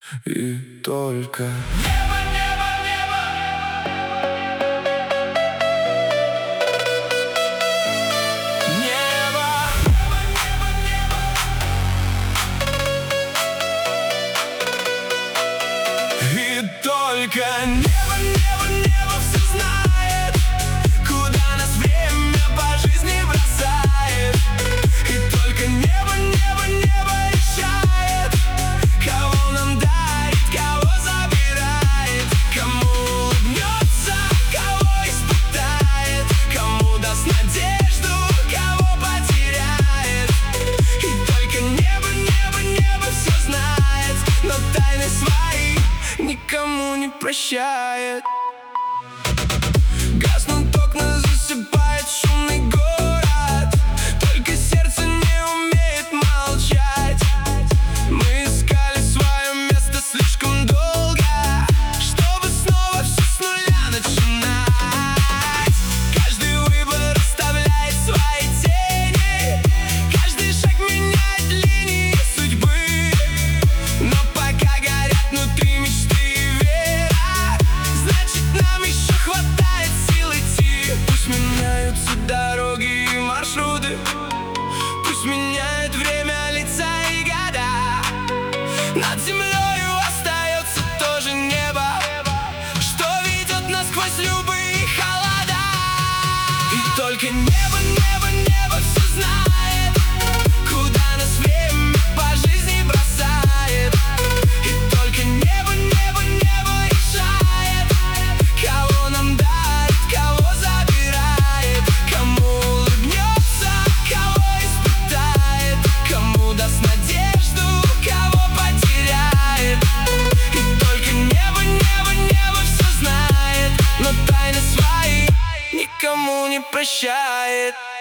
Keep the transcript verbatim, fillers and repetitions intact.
И только Небо, небо, небо. Небо. Небо, небо, небо. И только небо, небо, небо все знает, куда нас время по жизни бросает. И только небо, небо, небо решает, кого нам дарит, кого забирает, кому улыбнется, кого испытает, кому даст надежду, кого потеряет. И только небо, небо, небо все знает, но тайны свои никому не прощает. Гаснут окна, засыпает шумный город, только сердце не умеет молчать. Мы искали свое место слишком долго, чтобы снова все с нуля начинать. Каждый выбор оставляет свои тени, каждый шаг меняет линии судьбы. Но пока горят внутри мечты и вера, значит нам еще хватает сил идти. Пусть меняются дороги и маршруты, пусть меняет время лица и года, над землею остается тоже небо, что ведет нас сквозь любые холода. И только небо, небо, небо все знает, куда нас время по жизни бросает. И только небо, небо, небо решает, кого нам дарит, кого забирает, кому улыбнется, кого испытает, кому даст надежду, кого потеряет. И только небо, небо, небо все знает, но тайны свои никому не прощает.